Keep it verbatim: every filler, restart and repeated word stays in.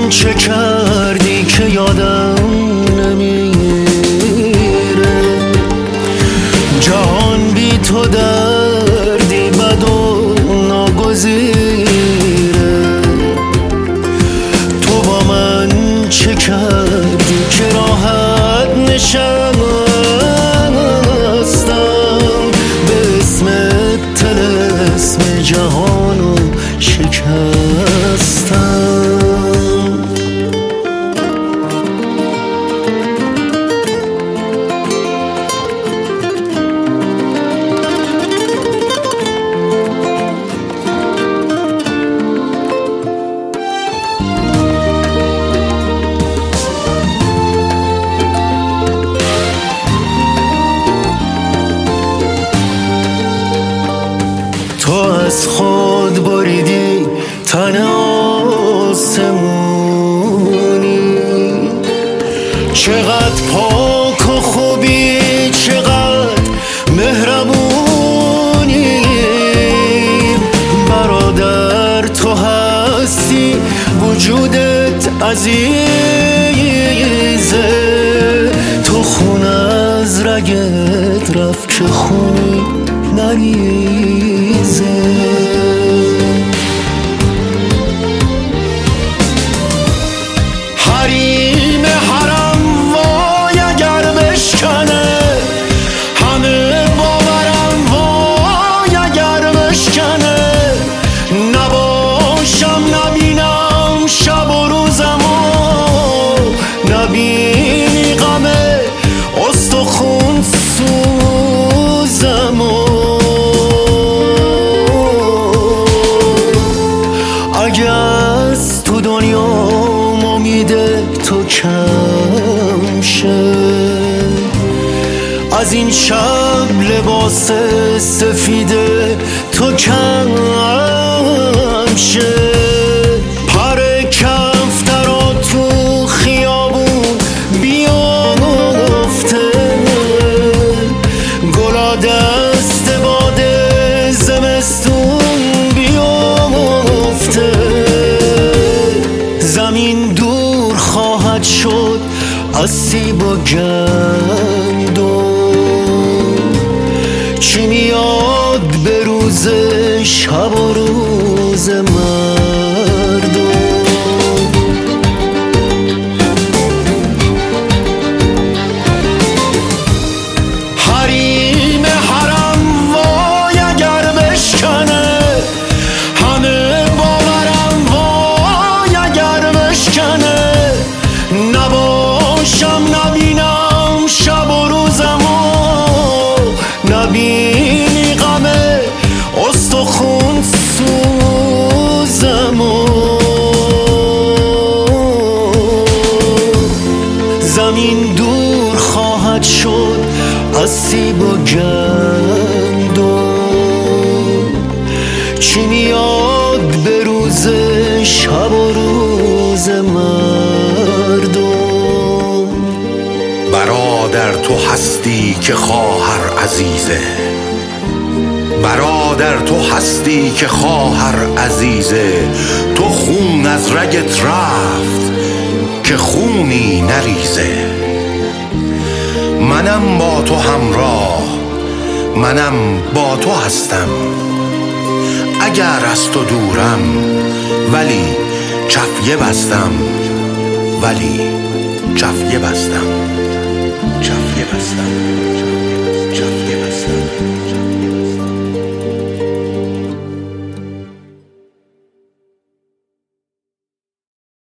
چه کردی که یادم نمیره؟ جهان بی تو دردی بد و ناگزیره. تو با من چه کردی که راحت نشستم به اسم طلسم جهانو شکستم. تو از خود بریدی تن آسمونی، چقدر پاک و خوبی، چقدر مهربونی. برادر تو هستی، وجودت عزیزه. تو خون از رگت رفت که خونی نریزه. حریم حرم وای اگر بشکنه، همه باورم وای اگر بشکنه. نباشم نبینم شب و روزمو، نبینی غم استخون سوزمو. اگه از تو دنیا امیده تو کم شه، از این شب لباس سفیده تو کم شه. پر کفترا تو خیابون بیافته، گلا دست باد زمستون بیافته. زمین دور خواهد شد از سیب و گندم، چی میاد به روز شب و روز مردم. حریم حرم وای اگر بشکنه، همه باورم وای اگر بشکنه. نباشم نبینم شب و روزمو، نبینی غم استخون سوزمو. زمین دور خواهد شد از سیب و گندم، چی میاد به روز شب و روز مردم. برادر تو هستی که خواهر عزیزه، برادر تو هستی که خواهر عزیزه. تو خون از رگت رفت که خونی نریزه. منم با تو همراه، منم با تو هستم. اگر از تو دورم ولی چفیه بستم، ولی چفیه بستم، چفیه بستم، چفیه بستم.